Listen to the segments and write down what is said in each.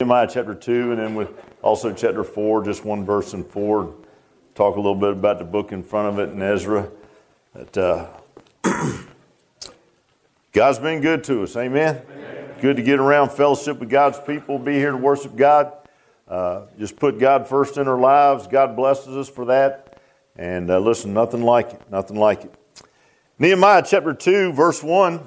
Nehemiah chapter 2, and then with also chapter 4, just one verse in 4. Talk a little bit about the book in front of it in Ezra. That God's been good to us, amen? Good to get around fellowship with God's people, be here to worship God. Just put God first in our lives. God blesses us for that. And listen, nothing like it, nothing like it. Nehemiah chapter 2, verse 1.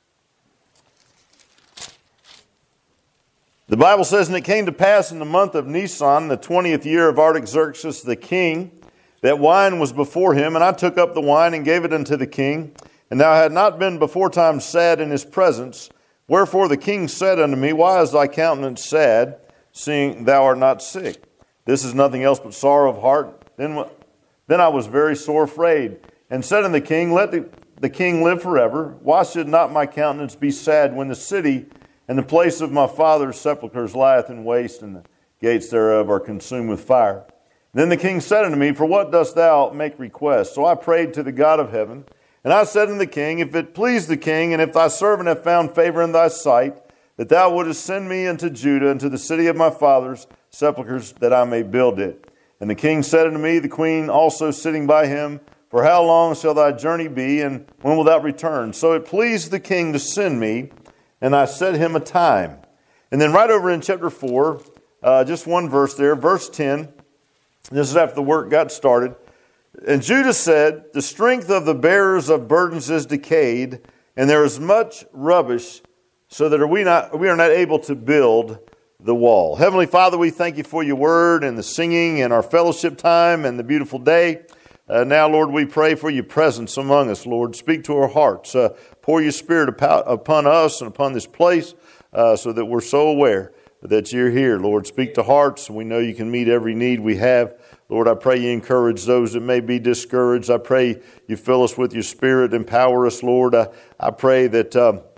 The Bible says, "And it came to pass in the month of Nisan, the 20th year of Artaxerxes the king, that wine was before him, and I took up the wine and gave it unto the king. And thou had not been beforetime sad in his presence. Wherefore the king said unto me, Why is thy countenance sad, seeing thou art not sick? This is nothing else but sorrow of heart. Then I was very sore afraid, and said unto the king, Let the king live forever. Why should not my countenance be sad when the city and the place of my father's sepulchres lieth in waste, and the gates thereof are consumed with fire? Then the king said unto me, For what dost thou make request? So I prayed to the God of heaven. And I said unto the king, If it please the king, and if thy servant have found favor in thy sight, that thou wouldest send me into Judah, into the city of my father's sepulchres, that I may build it. And the king said unto me, the queen also sitting by him, For how long shall thy journey be, and when wilt thou return? So it pleased the king to send me, and I set him a time. And then right over in chapter 4, just one verse there, verse 10, this is after the work got started. And Judah said, The strength of the bearers of burdens is decayed, and there is much rubbish, so that we are not able to build the wall. Heavenly Father, we thank you for your word and the singing and our fellowship time and the beautiful day. Now, Lord, we pray for your presence among us, Lord. Speak to our hearts. Pour your Spirit upon us and upon this place so that we're so aware that you're here, Lord. Speak to hearts. We know you can meet every need we have. Lord, I pray you encourage those that may be discouraged. I pray you fill us with your Spirit, empower us, Lord. I pray that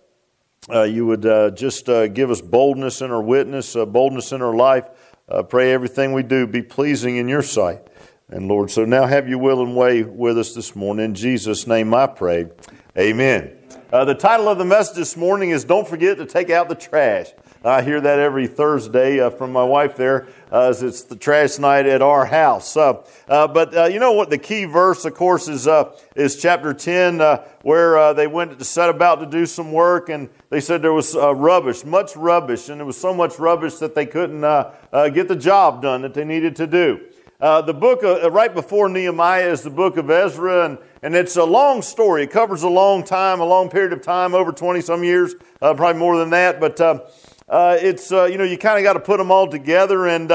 you would just give us boldness in our witness, boldness in our life. Pray everything we do be pleasing in your sight. And Lord, so now have your will and way with us this morning. In Jesus' name I pray. Amen. The title of the message this morning is Don't Forget to Take Out the Trash. I hear that every Thursday from my wife there, as it's the trash night at our house. But you know what the key verse, of course, is chapter 10, where they went to set about to do some work, and they said there was rubbish, much rubbish, and there was so much rubbish that they couldn't get the job done that they needed to do. The book right before Nehemiah is the book of Ezra, and it's a long story. It covers a long period of time, over 20-some years, probably more than that, but it's, you kind of got to put them all together. And,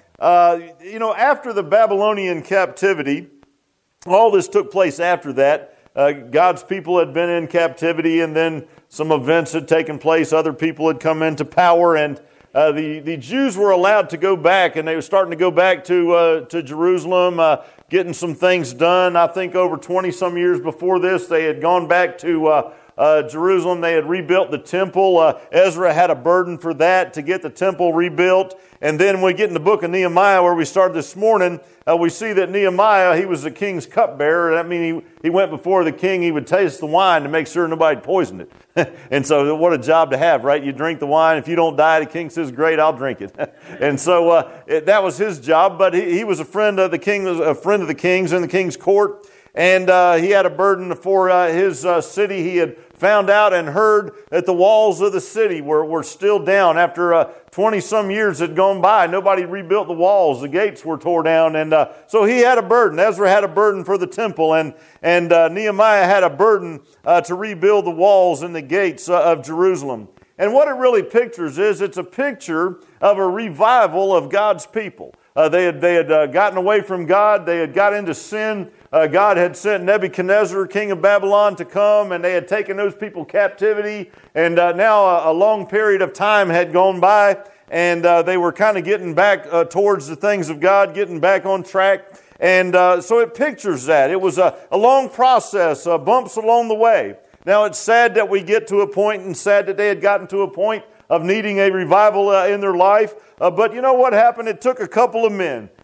after the Babylonian captivity, all this took place after that. God's people had been in captivity, and then some events had taken place. Other people had come into power, and the Jews were allowed to go back, and they were starting to go back to Jerusalem, getting some things done. I think over 20-some years before this, they had gone back to Jerusalem. They had rebuilt the temple. Ezra had a burden for that, to get the temple rebuilt. And then when we get in the book of Nehemiah, where we started this morning, we see that Nehemiah, he was the king's cupbearer. That means he went before the king. He would taste the wine to make sure nobody poisoned it. And so what a job to have, right? You drink the wine. If you don't die, the king says, Great, I'll drink it. And so that was his job. But he was a friend of the king, a friend of the king's in the king's court. And he had a burden for his city. He had found out and heard that the walls of the city were still down. After 20-some years had gone by, nobody rebuilt the walls. The gates were tore down. And so he had a burden. Ezra had a burden for the temple. And Nehemiah had a burden to rebuild the walls and the gates of Jerusalem. And what it really pictures is it's a picture of a revival of God's people. They had gotten away from God. They had got into sin. God had sent Nebuchadnezzar, king of Babylon, to come, and they had taken those people captivity. And now a long period of time had gone by, and they were kind of getting back towards the things of God, getting back on track. And so it pictures that. It was a long process, bumps along the way. Now it's sad that we get to a point, and sad that they had gotten to a point of needing a revival in their life. But you know what happened? It took a couple of men.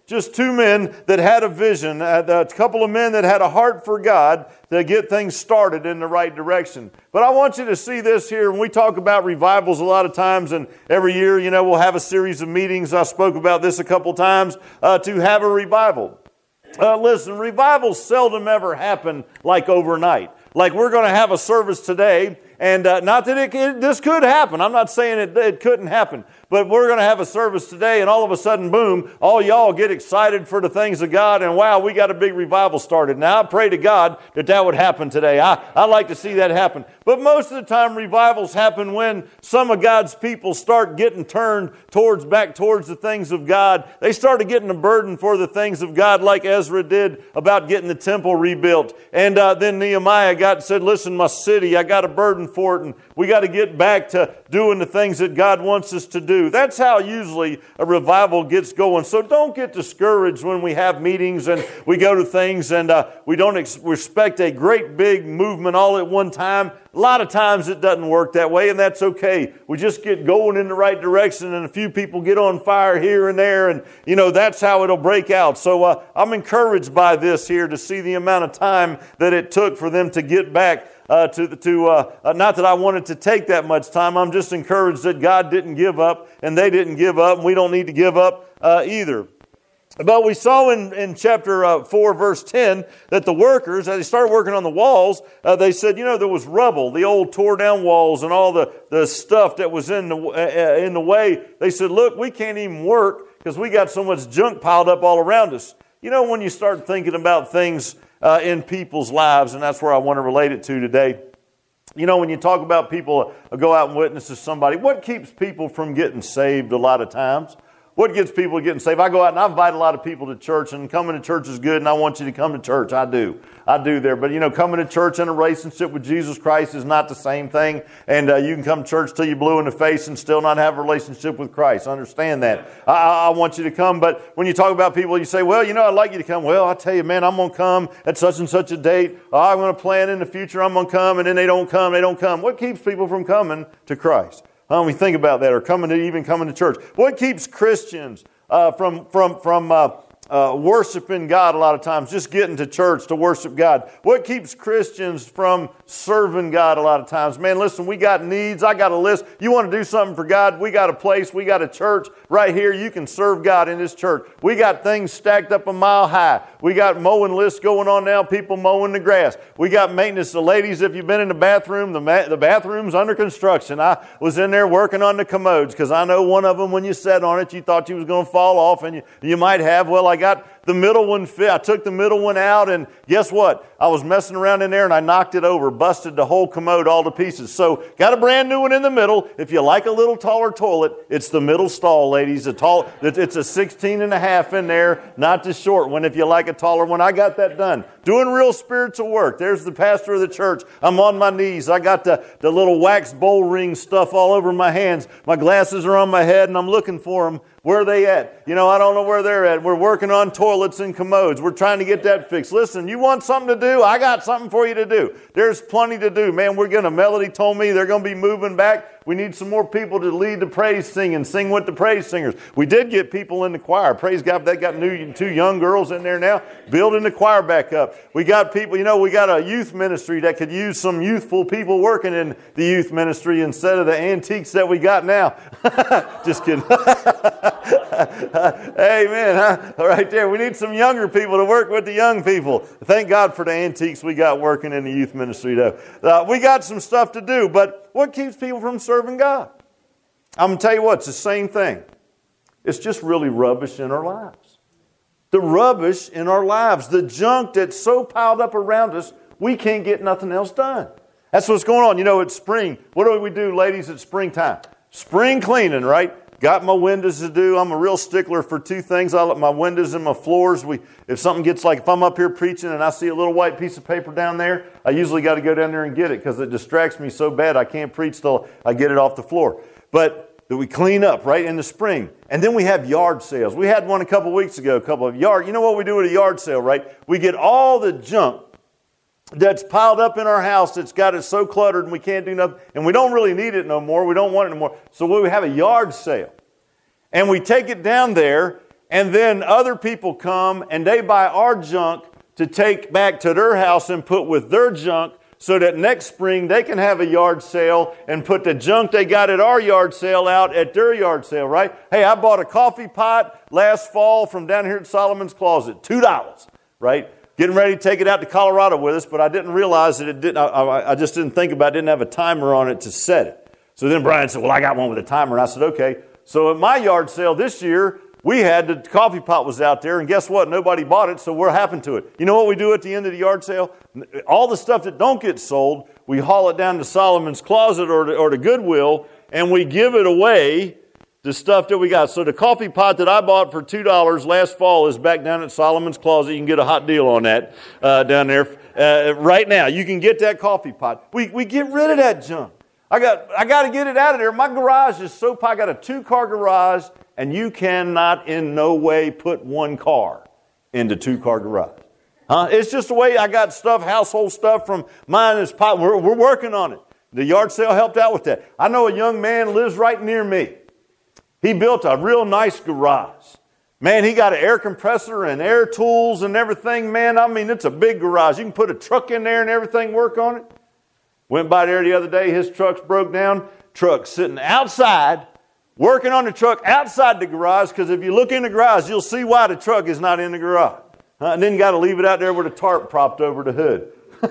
just two men that had a vision, a couple of men that had a heart for God to get things started in the right direction. But I want you to see this here. When we talk about revivals a lot of times, and every year, we'll have a series of meetings. I spoke about this a couple times, to have a revival. Listen, revivals seldom ever happen like overnight. Like we're going to have a service today, and not that this could happen. I'm not saying it couldn't happen. But we're going to have a service today, and all of a sudden, boom, all y'all get excited for the things of God, and wow, we got a big revival started. Now, I pray to God that would happen today. I like to see that happen. But most of the time, revivals happen when some of God's people start getting turned back towards the things of God. They started getting a burden for the things of God, like Ezra did about getting the temple rebuilt. And then Nehemiah said, listen, my city, I got a burden for it, and we got to get back to doing the things that God wants us to do. That's how usually a revival gets going. So don't get discouraged when we have meetings and we go to things and we don't expect a great big movement all at one time. A lot of times it doesn't work that way, and that's okay. We just get going in the right direction, and a few people get on fire here and there, and that's how it'll break out. So I'm encouraged by this here to see the amount of time that it took for them to get back not that I wanted to take that much time. I'm just encouraged that God didn't give up and they didn't give up, and we don't need to give up either. But we saw in chapter 4, verse 10, that the workers, as they started working on the walls, they said, there was rubble, the old tore down walls and all the stuff that was in the way. They said, look, we can't even work because we got so much junk piled up all around us. When you start thinking about things in people's lives, and that's where I want to relate it to today. When you talk about people go out and witness to somebody, what keeps people from getting saved a lot of times? What gets people getting saved? I go out and I invite a lot of people to church, and coming to church is good, and I want you to come to church. I do there. But, coming to church in a relationship with Jesus Christ is not the same thing. And you can come to church till you're blue in the face and still not have a relationship with Christ. Understand that. I want you to come. But when you talk about people, you say, well, I'd like you to come. Well, I tell you, man, I'm going to come at such and such a date. I'm going to plan in the future. I'm going to come. And then they don't come. What keeps people from coming to Christ? We think about that, or coming to church. What keeps Christians from worshiping God a lot of times, just getting to church to worship God? What keeps Christians from serving God a lot of times? Man, listen, we got needs. I got a list. You want to do something for God? We got a place. We got a church right here. You can serve God in this church. We got things stacked up a mile high. We got mowing lists going on now, people mowing the grass. We got maintenance. The ladies, if you've been in the bathroom, the bathroom's under construction. I was in there working on the commodes because I know one of them, when you sat on it, you thought you was going to fall off, and you might have. Well, I got the middle one fit. I took the middle one out, and guess what? I was messing around in there, and I knocked it over, busted the whole commode all to pieces. So, got a brand new one in the middle. If you like a little taller toilet, it's the middle stall, ladies. It's a 16 and a half in there, not the short one. If you like a taller one, I got that done. Doing real spiritual work. There's the pastor of the church. I'm on my knees. I got the little wax bowl ring stuff all over my hands. My glasses are on my head, and I'm looking for them. Where are they at? I don't know where they're at. We're working on toilets and commodes. We're trying to get that fixed. Listen, you want something to do? I got something for you to do. There's plenty to do. Man, Melody told me they're going to be moving back. We need some more people to lead the praise singing, sing with the praise singers. We did get people in the choir. Praise God, they got two young girls in there now, building the choir back up. We got people, we got a youth ministry that could use some youthful people working in the youth ministry instead of the antiques that we got now. Just kidding. Amen. Huh? Right there. We need some younger people to work with the young people. Thank God for the antiques we got working in the youth ministry, though. We got some stuff to do, but what keeps people from serving God? I'm going to tell you what, it's the same thing. It's just really rubbish in our lives. The rubbish in our lives, the junk that's so piled up around us, we can't get nothing else done. That's what's going on. It's spring. What do we do, ladies, at springtime? Spring cleaning, right? Got my windows to do. I'm a real stickler for two things. I let my windows and my floors. If something gets if I'm up here preaching and I see a little white piece of paper down there, I usually got to go down there and get it because it distracts me so bad I can't preach till I get it off the floor. But that we clean up right in the spring. And then we have yard sales. We had one a couple weeks ago, You know what we do at a yard sale, right? We get all the junk that's piled up in our house that's got it so cluttered and we can't do nothing. And we don't really need it no more. We don't want it no more. So we have a yard sale. And we take it down there And then other people come and they buy our junk to take back to their house and put with their junk, so that next spring they can have a yard sale and put the junk they got at our yard sale out at their yard sale, right? Hey, I bought a coffee pot last fall from down here at Solomon's Closet, $2, right? Getting ready to take it out to Colorado with us, but I didn't realize that it didn't. I just didn't think about it. Didn't have a timer on it to set it. So then Brian said, well, I got one with a timer. And I said, okay. So at my yard sale this year, we had the coffee pot was out there, and guess what? Nobody bought it, so what happened to it? You know what we do at the end of the yard sale? All the stuff that don't get sold, we haul it down to Solomon's Closet or to Goodwill, and we give it away, the stuff that we got. So the coffee pot that I bought for $2 last fall is back down at Solomon's Closet. You can get a hot deal on that down there right now. You can get that coffee pot. We get rid of that junk. I got to get it out of there. My garage is so I got a 2-car garage, and you cannot in no way put 1 car into 2-car garage. It's just the way I got stuff, household stuff from mine is pot. We're working on it. The yard sale helped out with that. I know a young man lives right near me. He built a real nice garage. Man, he got an air compressor and air tools and everything. Man, I mean, it's a big garage. You can put a truck in there and everything work on it. Went by there the other day. His truck's broke down. Truck's sitting outside, working on the truck outside the garage, because if you look in the garage, you'll see why the truck is not in the garage. And then you got to leave it out there with a tarp propped over the hood.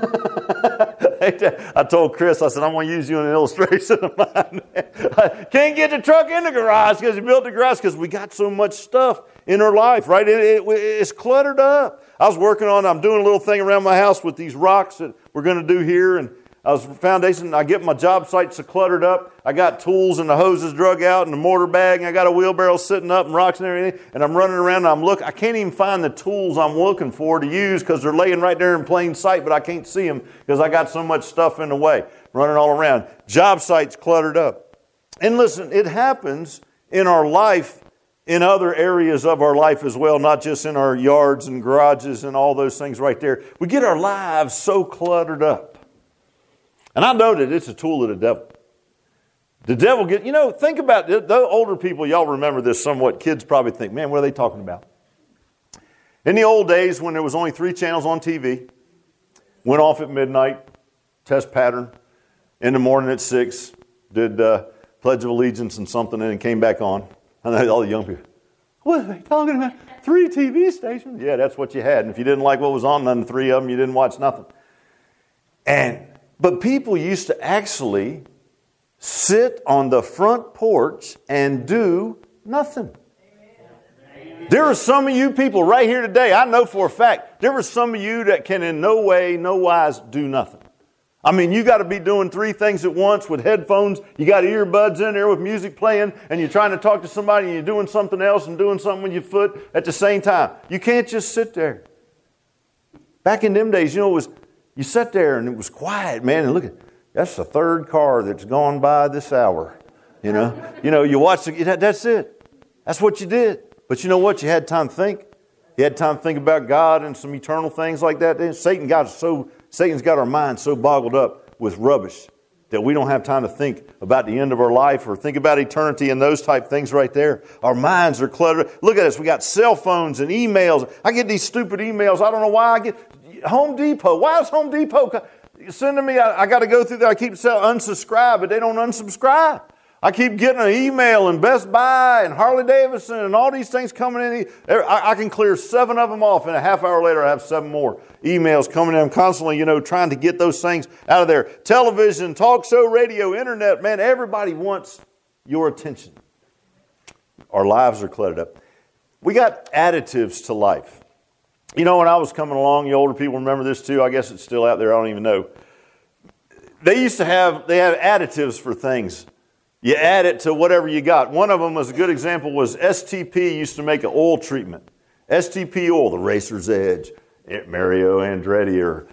I told Chris, I said, I'm going to use you in an illustration of mine. Can't get the truck in the garage because he built the garage, because we got so much stuff in our life, right? It's cluttered up. I'm doing a little thing around my house with these rocks that we're going to do here, and I get my job site so cluttered up. I got tools and the hoses drug out and the mortar bag, and I got a wheelbarrow sitting up and rocks and everything. And I'm running around and I can't even find the tools I'm looking for to use, because they're laying right there in plain sight, but I can't see them because I got so much stuff in the way, running all around. Job site's cluttered up. And listen, it happens in our life, in other areas of our life as well, not just in our yards and garages and all those things right there. We get our lives so cluttered up. And I know that it's a tool of the devil. The devil think about it. The older people, y'all remember this somewhat. Kids probably think, man, what are they talking about? In the old days, when there was only 3 channels on TV, went off at midnight, test pattern, in the morning at 6, did Pledge of Allegiance and something, and then came back on. And all the young people, what are they talking about? 3 TV stations? Yeah, that's what you had. And if you didn't like what was on none of the 3 of them, you didn't watch nothing. But people used to actually sit on the front porch and do nothing. There are some of you people right here today, I know for a fact, there are some of you that can in no way, no wise do nothing. I mean, you got to be doing 3 things at once with headphones. You got earbuds in there with music playing, and you're trying to talk to somebody, and you're doing something else and doing something with your foot at the same time. You can't just sit there. Back in them days, you sat there and it was quiet, man, and look, that's the 3rd car that's gone by this hour. You watch that's it. That's what you did. But you know what? You had time to think. You had time to think about God and some eternal things like that. Satan's got our minds so boggled up with rubbish that we don't have time to think about the end of our life or think about eternity and those type things right there. Our minds are cluttered. Look at us. We got cell phones and emails. I get these stupid emails. I don't know why I get Home Depot. Why is Home Depot sending me? I got to go through there. I keep saying unsubscribe, but they don't unsubscribe. I keep getting an email and Best Buy and Harley Davidson and all these things coming in. I can clear 7 of them off, and a half hour later I have 7 more emails coming in. I'm constantly, trying to get those things out of there. Television, talk show, radio, internet, man, everybody wants your attention. Our lives are cluttered up. We got additives to life. When I was coming along, you older people remember this too. I guess it's still out there. I don't even know. They had additives for things. You add it to whatever you got. One of them was a good example was STP used to make an oil treatment. STP oil, the Racer's Edge, Mario Andretti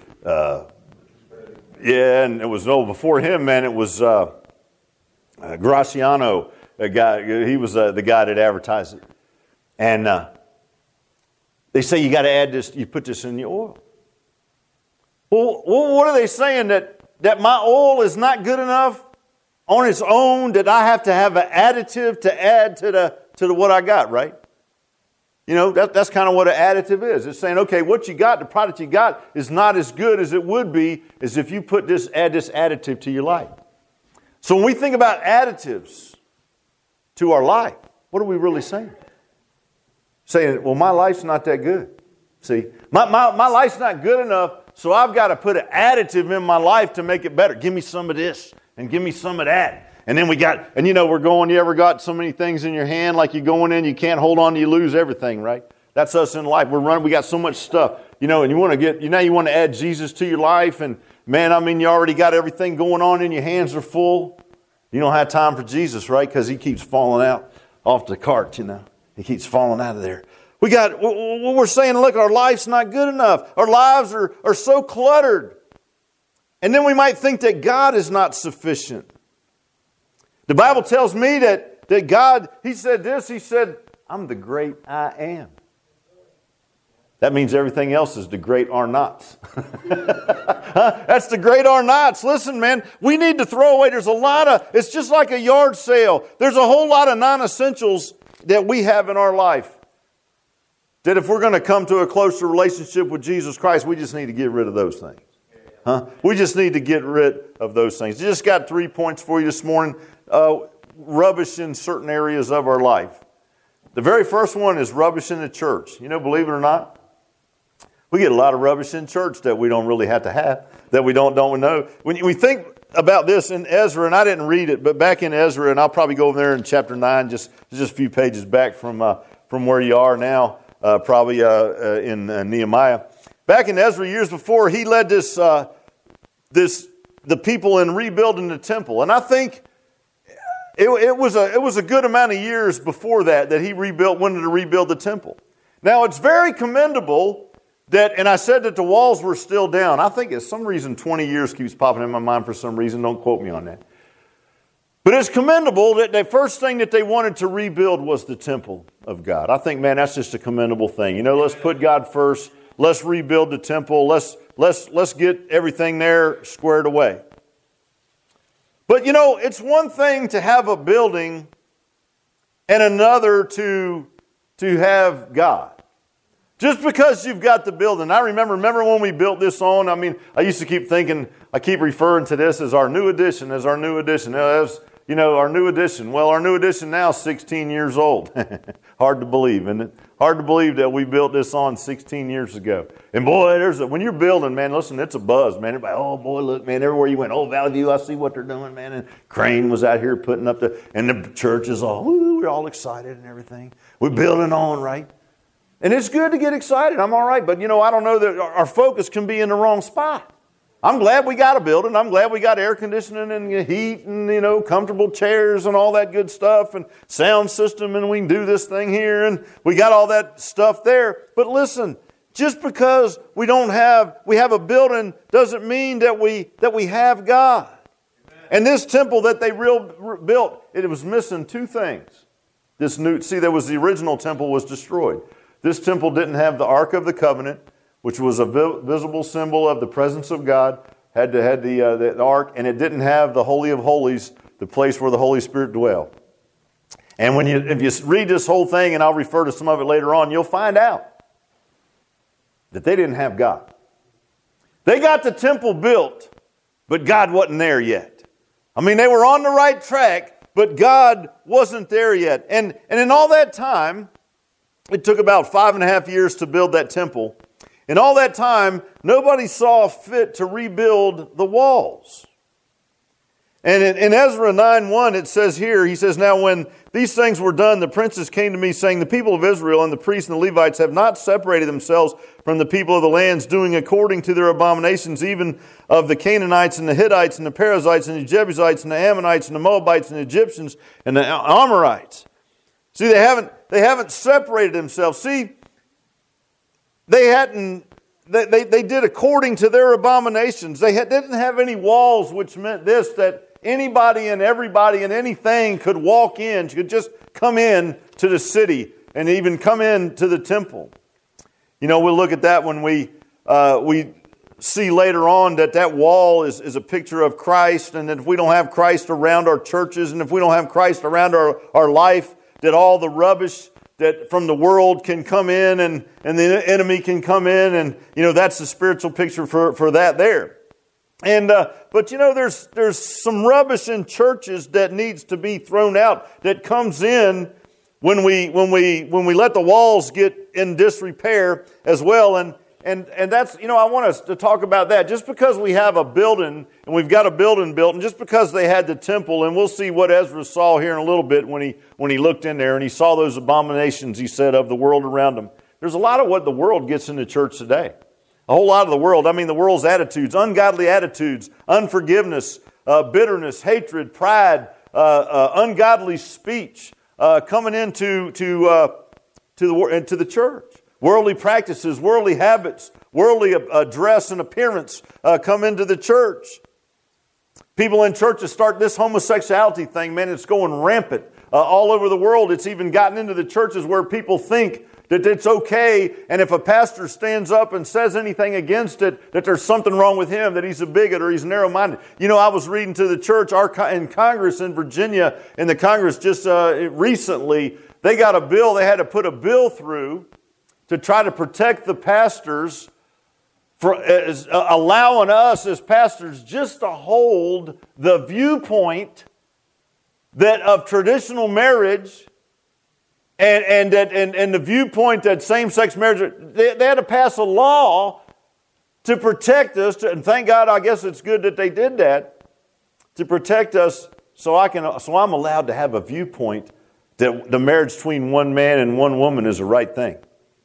and it was, before him, man, it was Graciano, a guy. He was the guy that advertised it. And they say you got to add this, you put this in your oil. Well, what are they saying? That my oil is not good enough on its own, that I have to have an additive to add to the what I got, right? You know, that's kind of what an additive is. It's saying, okay, what you got, the product you got is not as good as it would be as if you add this additive to your life. So when we think about additives to our life, what are we really saying? Saying, well, my life's not that good. See, my life's not good enough, so I've got to put an additive in my life to make it better. Give me some of this and give me some of that. And then you ever got so many things in your hand, like you're going in, you can't hold on, you lose everything, right? That's us in life. We got so much stuff, and you want to add Jesus to your life, and man, you already got everything going on and your hands are full. You don't have time for Jesus, right? Because He keeps falling out off the cart, He keeps falling out of there. We're saying, look, our life's not good enough. Our lives are so cluttered. And then we might think that God is not sufficient. The Bible tells me that God, He said this, He said, I'm the great I am. That means everything else is the great are nots. That's the great are nots. Listen, man, we need to throw away. It's just like a yard sale. There's a whole lot of non-essentials that we have in our life. That if we're going to come to a closer relationship with Jesus Christ, we just need to get rid of those things. We just need to get rid of those things. I just got 3 points for you this morning. Rubbish in certain areas of our life. The very first one is rubbish in the church. Believe it or not, we get a lot of rubbish in church that we don't really have to have, that we don't know. When we think about this in Ezra, and I didn't read it, but back in Ezra, and I'll probably go over there in chapter 9, just a few pages back from where you are now, probably in Nehemiah. Back in Ezra years before, he led the people in rebuilding the temple, and I think it was a good amount of years before that he wanted to rebuild the temple. Now it's very commendable and I said that the walls were still down. I think it's some reason 20 years keeps popping in my mind for some reason. Don't quote me on that. But it's commendable that the first thing that they wanted to rebuild was the temple of God. I think, man, that's just a commendable thing. Let's put God first. Let's rebuild the temple. Let's get everything there squared away. But, it's one thing to have a building and another to have God. Just because you've got the building. I remember when we built this on, I used to keep thinking, I keep referring to this as our new addition, our new addition. Our new addition. Well, our new addition now is 16 years old. Hard to believe, isn't it? Hard to believe that we built this on 16 years ago. And boy, when you're building, man, listen, it's a buzz, man. Everybody, oh boy, look, man, everywhere you went, Valley View, I see what they're doing, man. And Crane was out here putting up and the church is all, we're all excited and everything. We're building on, right? And it's good to get excited. I'm all right. But, I don't know that our focus can be in the wrong spot. I'm glad we got a building. I'm glad we got air conditioning and heat and, comfortable chairs and all that good stuff and sound system, and we can do this thing here and we got all that stuff there. But listen, just because we have a building doesn't mean that we have God. Amen. And this temple that they built, it was missing two things. There was the original temple was destroyed. This temple didn't have the Ark of the Covenant, which was a visible symbol of the presence of God, had the ark, and it didn't have the Holy of Holies, the place where the Holy Spirit dwelled. And if you read this whole thing, and I'll refer to some of it later on, you'll find out that they didn't have God. They got the temple built, but God wasn't there yet. They were on the right track, but God wasn't there yet. And in all that time, it took about 5.5 years to build that temple. In all that time, nobody saw fit to rebuild the walls. And in Ezra 9:1, it says here, he says, now when these things were done, the princes came to me saying, the people of Israel and the priests and the Levites have not separated themselves from the people of the lands, doing according to their abominations, even of the Canaanites and the Hittites and the Perizzites and the Jebusites and the Ammonites and the Moabites and the Egyptians and the Amorites. See, they haven't separated themselves. See, they did according to their abominations. They didn't have any walls, which meant this, that anybody and everybody and anything could walk in, could just come in to the city and even come in to the temple. We'll look at that when we see later on that wall is a picture of Christ, and that if we don't have Christ around our churches and if we don't have Christ around our life, that all the rubbish that from the world can come in and the enemy can come in, and that's the spiritual picture for that there. And but there's some rubbish in churches that needs to be thrown out, that comes in when we let the walls get in disrepair as well. And that's, I want us to talk about that. Just because we have a building, and we've got a building built, and just because they had the temple, and we'll see what Ezra saw here in a little bit when he looked in there and he saw those abominations, he said, of the world around him. There's a lot of what the world gets in the church today. A whole lot of the world. I mean, the world's attitudes, ungodly attitudes, unforgiveness, bitterness, hatred, pride, ungodly speech coming into the church. Worldly practices, worldly habits, worldly dress and appearance come into the church. People in churches start this homosexuality thing, man, it's going rampant all over the world. It's even gotten into the churches where people think that it's okay, and if a pastor stands up and says anything against it, that there's something wrong with him, that he's a bigot or he's narrow-minded. I was reading to the church in Congress in Virginia, in the Congress just recently, they got a bill, they had to put a bill through to try to protect the pastors, for allowing us as pastors just to hold the viewpoint that of traditional marriage and the viewpoint that same-sex marriage. They had to pass a law to protect us, and thank God, I guess it's good that they did that, to protect us, so I'm allowed to have a viewpoint that the marriage between one man and one woman is the right thing.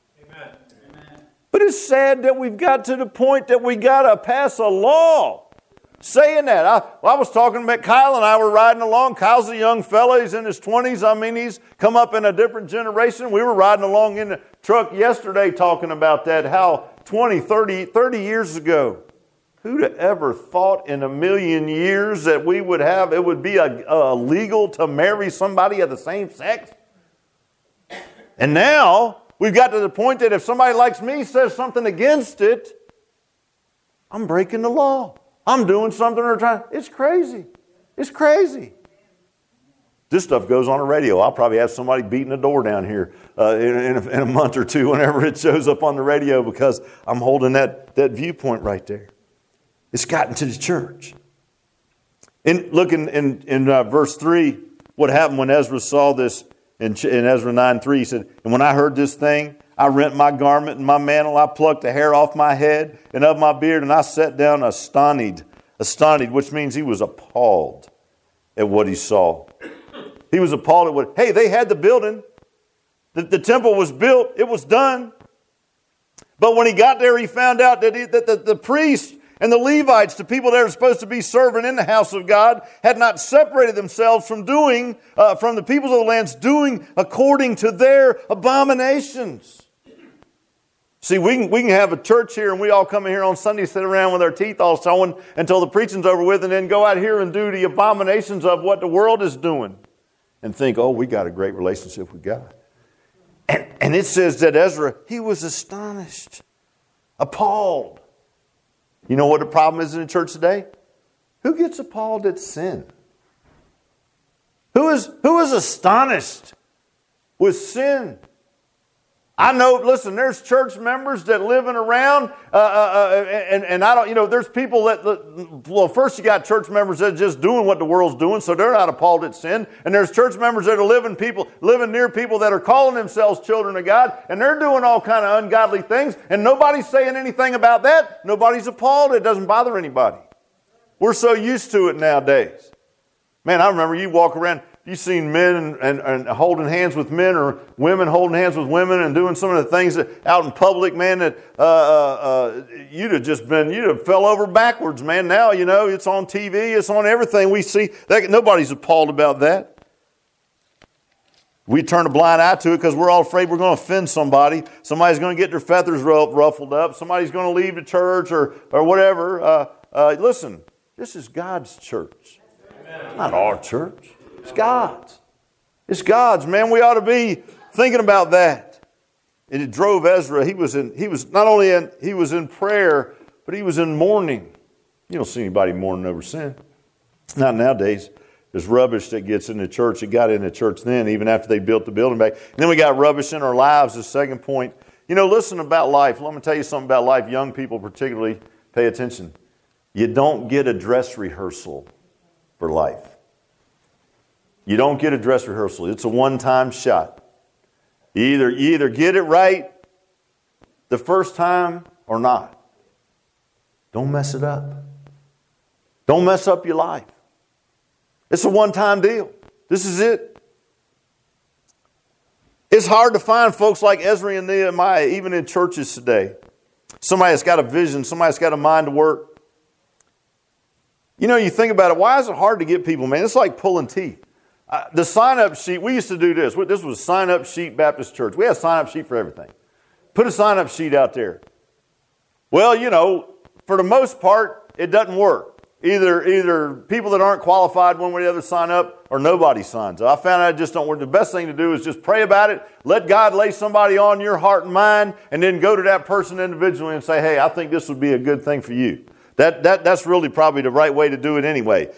But it's sad that we've got to the point that we got to pass a law saying that. I was talking about Kyle, and I were riding along. Kyle's a young fella. He's in his 20s. I mean, he's come up in a different generation. We were riding along in the truck yesterday talking about that, how 20, 30 years ago, who'd have ever thought in a million years that it would be illegal to marry somebody of the same sex? And now we've got to the point that if somebody likes me says something against it, I'm breaking the law. I'm doing something or trying. It's crazy. It's crazy. This stuff goes on the radio. I'll probably have somebody beating the door down here in a month or two whenever it shows up on the radio, because I'm holding that viewpoint right there. It's gotten to the church. Look in verse 3, what happened when Ezra saw this. In Ezra 9:3, he said, "And when I heard this thing, I rent my garment and my mantle. I plucked the hair off my head and of my beard, and I sat down astonished, which means he was appalled at what he saw." He was appalled at what, they had the building. The temple was built. It was done. But when he got there, he found out that the priests and the Levites, the people that are supposed to be serving in the house of God, had not separated themselves from the peoples of the lands, doing according to their abominations. See, we can have a church here, and we all come in here on Sunday, sit around with our teeth all showing until the preaching's over with, and then go out here and do the abominations of what the world is doing, and think, we got a great relationship with God. And it says that Ezra, he was astonished, appalled. You know what the problem is in the church today? Who gets appalled at sin? Who is astonished with sin? I know, listen, there's church members that living around, and I don't, there's people first you got church members that are just doing what the world's doing, so they're not appalled at sin. And there's church members that are living near people that are calling themselves children of God, and they're doing all kind of ungodly things, and nobody's saying anything about that. Nobody's appalled. It doesn't bother anybody. We're so used to it nowadays. Man, I remember you walk around, you've seen men and holding hands with men, or women holding hands with women and doing some of the things that out in public, man, that you'd have fell over backwards, man. Now, it's on TV, it's on everything we see. Nobody's appalled about that. We turn a blind eye to it because we're all afraid we're going to offend somebody. Somebody's going to get their feathers ruffled up. Somebody's going to leave the church or whatever. Listen, this is God's church, not our church. It's God's. It's God's, man. We ought to be thinking about that. And it drove Ezra. He was in prayer, but he was in mourning. You don't see anybody mourning over sin. Not nowadays. There's rubbish that gets in the church. It got in the church then, even after they built the building back. And then we got rubbish in our lives, the second point. You know, listen about life. Let me tell you something about life. Young people particularly, pay attention. You don't get a dress rehearsal for life. You don't get a dress rehearsal. It's a one-time shot. You either get it right the first time or not. Don't mess it up. Don't mess up your life. It's a one-time deal. This is it. It's hard to find folks like Ezra and Nehemiah, even in churches today. Somebody that's got a vision, somebody that's got a mind to work. You know, you think about it, why is it hard to get people, man? It's like pulling teeth. The sign-up sheet, we used to do this. This was Sign-Up Sheet Baptist Church. We had a sign-up sheet for everything. Put a sign-up sheet out there. Well, you know, for the most part, it doesn't work. Either people that aren't qualified one way or the other sign up, or nobody signs up. I found out it just don't work. The best thing to do is just pray about it. Let God lay somebody on your heart and mind, and then go to that person individually and say, hey, I think this would be a good thing for you. That's really probably the right way to do it anyway.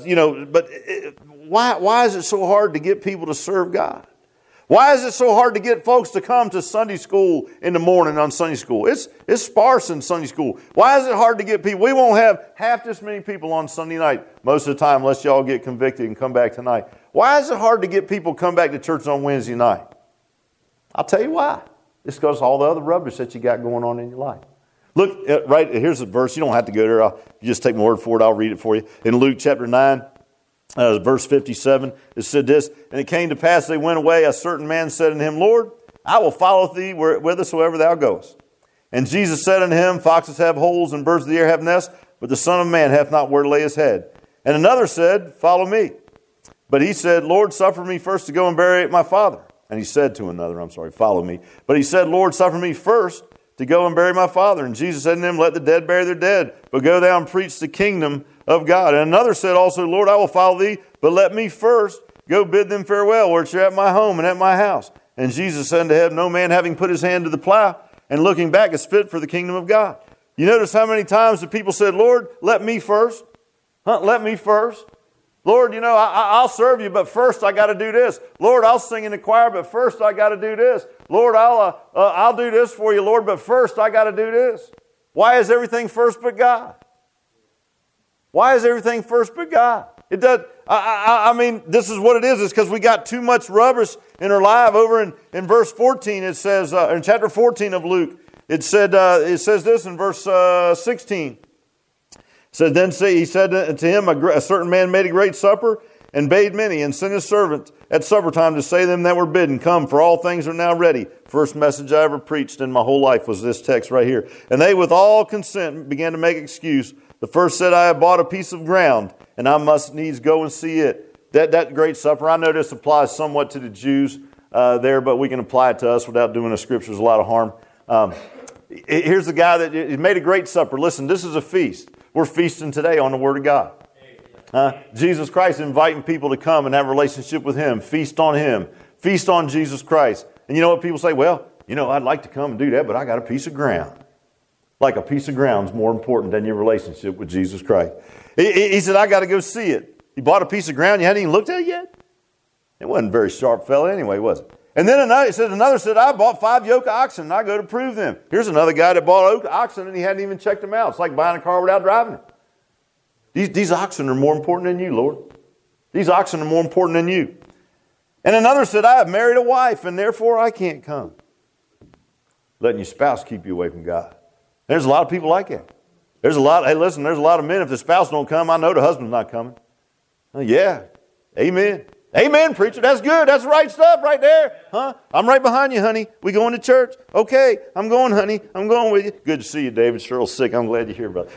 Why is it so hard to get people to serve God? Why is it so hard to get folks to come to Sunday school in the morning on Sunday school? It's sparse in Sunday school. Why is it hard to get people? We won't have half this many people on Sunday night most of the time unless y'all get convicted and come back tonight. Why is it hard to get people to come back to church on Wednesday night? I'll tell you why. It's because of all the other rubbish that you got going on in your life. Look, right, here's a verse. You don't have to go there. You just take my word for it. I'll read it for you. In Luke chapter 9. Verse 57, it said this, and it came to pass they went away. A certain man said unto him, Lord, I will follow thee whithersoever thou goest. And Jesus said unto him, foxes have holes and birds of the air have nests, but the Son of Man hath not where to lay his head. And another said, follow me. But he said, Lord, suffer me first to go and bury my father. And he said to another, follow me. But he said, Lord, suffer me first to go and bury my father. And Jesus said to him, let the dead bury their dead, but go thou and preach the kingdom of God. And another said also, Lord, I will follow thee, but let me first go bid them farewell, which are at my home and at my house. And Jesus said unto him, no man having put his hand to the plow and looking back is fit for the kingdom of God. You notice how many times the people said, Lord, let me first. Let me first. Lord, you know, I'll serve you, but first I got to do this. Lord, I'll sing in the choir, but first I got to do this. Lord, I'll do this for you, Lord, but first I got to do this. Why is everything first but God? Why is everything first but God? It does. I mean, this is what it is. It's because we got too much rubbish in our life. Over in verse 14, it says, in chapter 14 of Luke, it says this in verse 16. It says, then he said to him, a certain man made a great supper and bade many, and sent his servant at supper time to say to them that were bidden, come, for all things are now ready. First message I ever preached in my whole life was this text right here. And they with all consent began to make excuse. The first said, I have bought a piece of ground, and I must needs go and see it. That great supper, I know this applies somewhat to the Jews there, but we can apply it to us without doing the scriptures a lot of harm. Here's the guy that made a great supper. Listen, this is a feast. We're feasting today on the Word of God. Jesus Christ inviting people to come and have a relationship with Him. Feast on Him. Feast on Jesus Christ. And you know what people say? Well, you know, I'd like to come and do that, but I got a piece of ground. Like a piece of ground is more important than your relationship with Jesus Christ. He said, I got to go see it. He bought a piece of ground. You hadn't even looked at it yet? It wasn't a very sharp fella anyway, was it? And then another said, I bought 5 yoke of oxen and I go to prove them. Here's another guy that bought oxen and he hadn't even checked them out. It's like buying a car without driving it. These oxen are more important than you, Lord. These oxen are more important than you. And another said, I have married a wife and therefore I can't come. Letting your spouse keep you away from God. There's a lot of people like that. There's a lot of men, if the spouse don't come, I know the husband's not coming. Oh, yeah. Amen. Amen, preacher. That's good. That's the right stuff right there. I'm right behind you, honey. We going to church? Okay. I'm going, honey. I'm going with you. Good to see you, David. Cheryl's sick. I'm glad you're here, brother.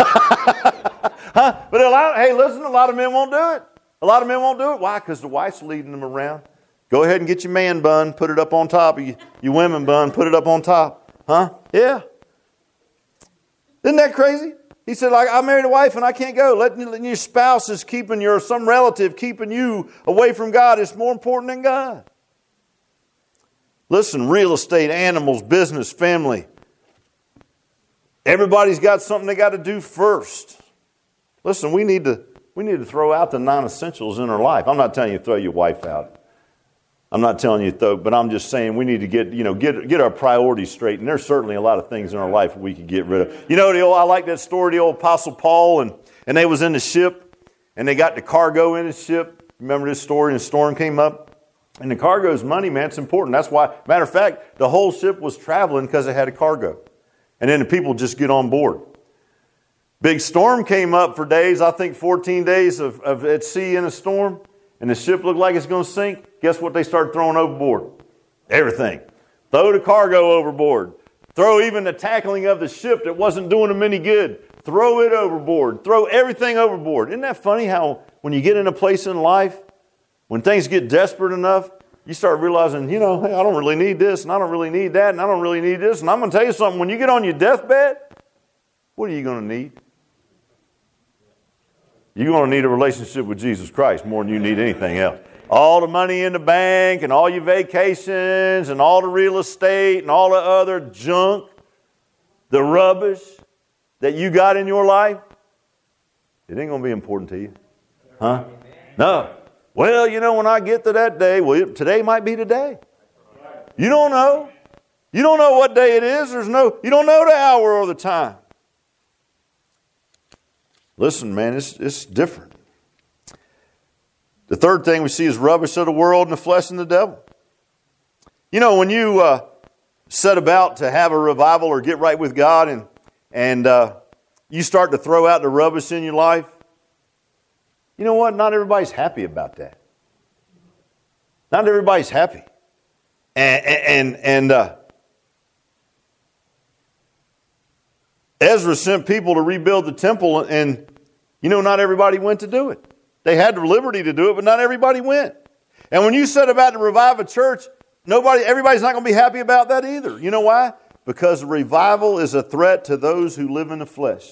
But a lot of men won't do it. A lot of men won't do it. Why? Because the wife's leading them around. Go ahead and get your man bun. Put it up on top. Your women bun. Put it up on top. Yeah. Isn't that crazy? He said, like, I married a wife and I can't go. Letting your spouse is keeping some relative keeping you away from God. It's more important than God. Listen, real estate, animals, business, family. Everybody's got something they got to do first. Listen, we need to We need to throw out the non-essentials in our life. I'm not telling you to throw your wife out. I'm not telling you to throw, but I'm just saying we need to get our priorities straight. And there's certainly a lot of things in our life we could get rid of. I like that story, the old Apostle Paul, and they was in the ship, and they got the cargo in the ship. Remember this story? And the storm came up. And the cargo is money, man. It's important. That's why, matter of fact, the whole ship was traveling because it had a cargo. And then the people just get on board. Big storm came up for days, I think 14 days of at sea in a storm. And the ship looked like it's going to sink. Guess what they started throwing overboard? Everything. Throw the cargo overboard. Throw even the tackling of the ship that wasn't doing them any good. Throw it overboard. Throw everything overboard. Isn't that funny how when you get in a place in life, when things get desperate enough, you start realizing, hey, I don't really need this, and I don't really need that, and I don't really need this. And I'm going to tell you something. When you get on your deathbed, what are you going to need? You're going to need a relationship with Jesus Christ more than you need anything else. All the money in the bank and all your vacations and all the real estate and all the other junk, the rubbish that you got in your life, it ain't going to be important to you. Huh? No. Well, when I get to that day, today might be the day. You don't know. You don't know what day it is. You don't know the hour or the time. Listen, man, it's different. The third thing we see is rubbish of the world and the flesh and the devil. When you set about to have a revival or get right with God and you start to throw out the rubbish in your life, you know what? Not everybody's happy about that. Not everybody's happy. And Ezra sent people to rebuild the temple, and not everybody went to do it. They had the liberty to do it, but not everybody went. And when you set about to revive a church, everybody's not going to be happy about that either. You know why? Because revival is a threat to those who live in the flesh.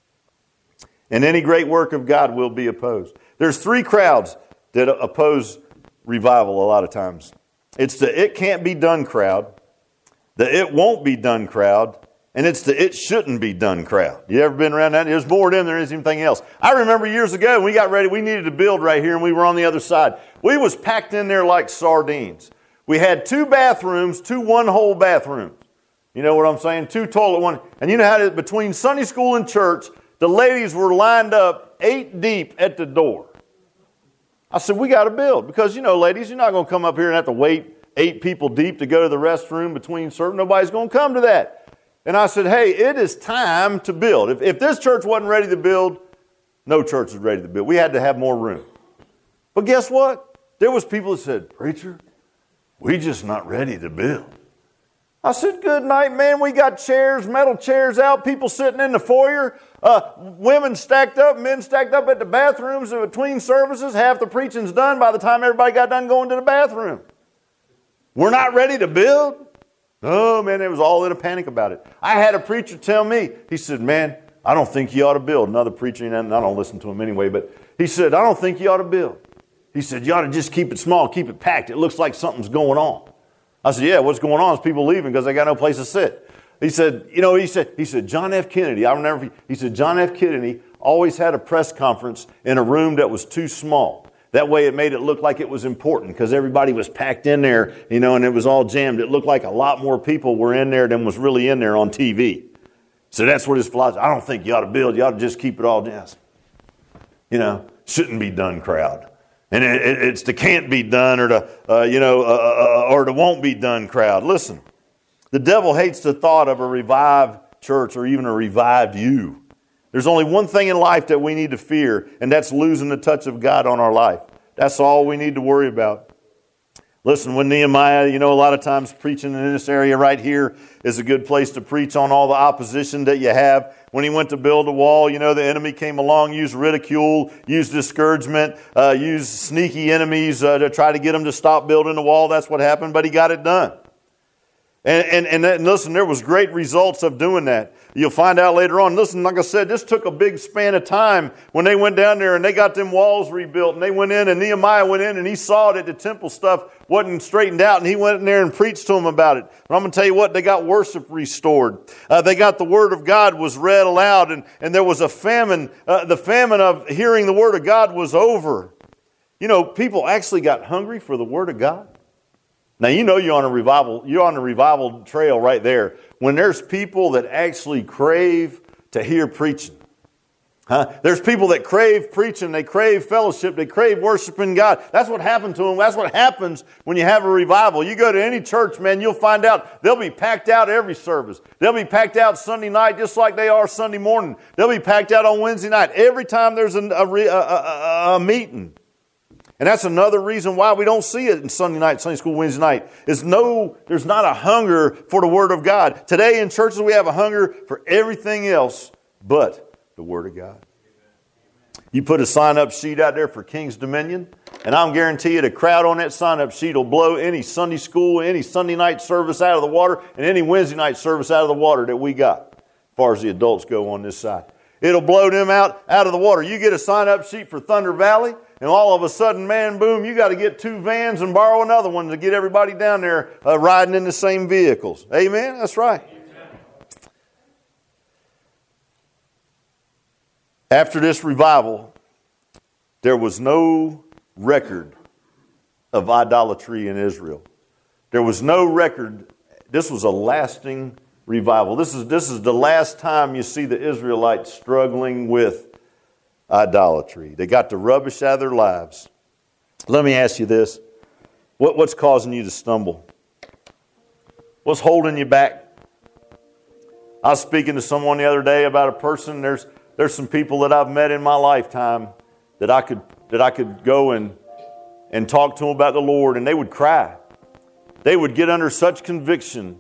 And any great work of God will be opposed. There's three crowds that oppose revival a lot of times. It's the it can't be done crowd, the it won't be done crowd, and it's the it shouldn't be done crowd. You ever been around that? There's more to them than there is anything else. I remember years ago when we got ready, we needed to build right here and we were on the other side. We was packed in there like sardines. We had 2 bathrooms, 2 one-hole bathrooms. You know what I'm saying? 2 toilet one. And you know how between Sunday school and church, the ladies were lined up 8 deep at the door. I said, we got to build. Because, ladies, you're not going to come up here and have to wait 8 people deep to go to the restroom between service. Nobody's going to come to that. And I said, hey, it is time to build. If this church wasn't ready to build, no church is ready to build. We had to have more room. But guess what? There was people that said, preacher, we just not ready to build. I said, good night, man. We got chairs, metal chairs out, people sitting in the foyer, women stacked up, men stacked up at the bathrooms in between services. Half the preaching's done by the time everybody got done going to the bathroom. We're not ready to build? Oh, man, it was all in a panic about it. I had a preacher tell me, he said, man, I don't think you ought to build. Another preacher, and I don't listen to him anyway, but he said, I don't think you ought to build. He said, you ought to just keep it small, keep it packed. It looks like something's going on. I said, yeah, what's going on is people leaving because they got no place to sit. He said, he said, John F. Kennedy, I remember, he said, John F. Kennedy always had a press conference in a room that was too small. That way it made it look like it was important because everybody was packed in there, and it was all jammed. It looked like a lot more people were in there than was really in there on TV. So that's what his philosophy, I don't think you ought to build, you ought to just keep it all down. Shouldn't be done crowd. And it's the can't be done or the or the won't be done crowd. Listen, the devil hates the thought of a revived church or even a revived you. There's only one thing in life that we need to fear, and that's losing the touch of God on our life. That's all we need to worry about. Listen, when Nehemiah, a lot of times preaching in this area right here is a good place to preach on all the opposition that you have. When he went to build a wall, the enemy came along, used ridicule, used discouragement, used sneaky enemies to try to get him to stop building the wall. That's what happened, but he got it done. And listen, there was great results of doing that. You'll find out later on. Listen, like I said, this took a big span of time when they went down there and they got them walls rebuilt. And they went in and Nehemiah went in and he saw that the temple stuff wasn't straightened out. And he went in there and preached to them about it. But I'm going to tell you what, they got worship restored. They got the Word of God was read aloud. And there was a famine. The famine of hearing the Word of God was over. You know, people actually got hungry for the Word of God. Now, you know you're on a revival trail right there. When there's people that actually crave to hear preaching. There's people that crave preaching, they crave fellowship, they crave worshiping God. That's what happened to them. That's what happens when you have a revival. You go to any church, man, you'll find out they'll be packed out every service. They'll be packed out Sunday night just like they are Sunday morning. They'll be packed out on Wednesday night. Every time there's a meeting. And that's another reason why we don't see it in Sunday night, Sunday school, Wednesday night. There's not a hunger for the Word of God. Today in churches we have a hunger for everything else but the Word of God. You put a sign-up sheet out there for King's Dominion, and I'm guarantee you the crowd on that sign-up sheet will blow any Sunday school, any Sunday night service out of the water, and any Wednesday night service out of the water that we got, as far as the adults go on this side. It'll blow them out of the water. You get a sign-up sheet for Thunder Valley, and all of a sudden, man, boom, you got to get 2 vans and borrow another one to get everybody down there riding in the same vehicles. Amen? That's right. After this revival, there was no record of idolatry in Israel. There was no record. This was a lasting revival. This is the last time you see the Israelites struggling with idolatry. They got the rubbish out of their lives. Let me ask you this. What's causing you to stumble? What's holding you back? I was speaking to someone the other day about a person. There's some people that I've met in my lifetime that I could go and talk to them about the Lord, and they would cry. They would get under such conviction,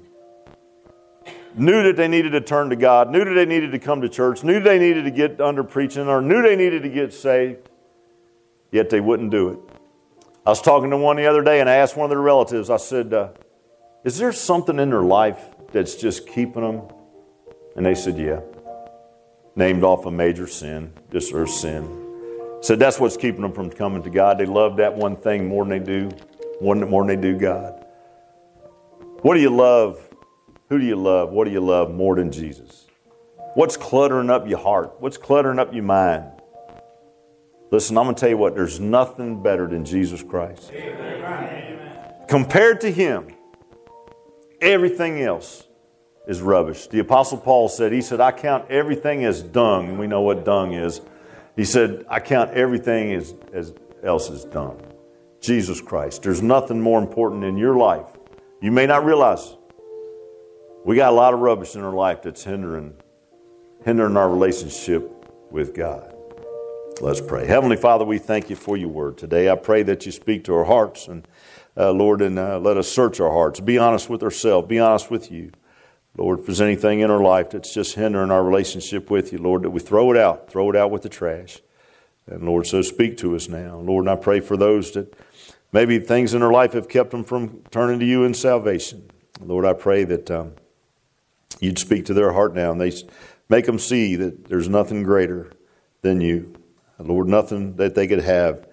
knew that they needed to turn to God, knew that they needed to come to church, knew they needed to get under preaching, or knew they needed to get saved, yet they wouldn't do it. I was talking to one the other day, and I asked one of their relatives, I said, is there something in their life that's just keeping them? And they said, yeah. Named off a major sin, just their sin. Said that's what's keeping them from coming to God. They love that one thing more than they do God. What do you love? Who do you love? What do you love more than Jesus? What's cluttering up your heart? What's cluttering up your mind? Listen, I'm going to tell you what, there's nothing better than Jesus Christ. Amen. Compared to Him, everything else is rubbish. The Apostle Paul said, I count everything as dung, and we know what dung is. He said, I count everything as else as dung. Jesus Christ. There's nothing more important in your life. You may not realize we got a lot of rubbish in our life that's hindering our relationship with God. Let's pray. Heavenly Father, we thank you for your word today. I pray that you speak to our hearts, and Lord, and let us search our hearts. Be honest with ourselves. Be honest with you. Lord, if there's anything in our life that's just hindering our relationship with you, Lord, that we throw it out with the trash. And Lord, so speak to us now. Lord, and I pray for those that maybe things in their life have kept them from turning to you in salvation. Lord, I pray that you'd speak to their heart now, and they make them see that there's nothing greater than you. Lord, nothing that they could have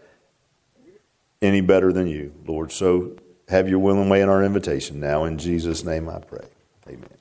any better than you, Lord. So have your will and way in our invitation now. In Jesus' name I pray. Amen.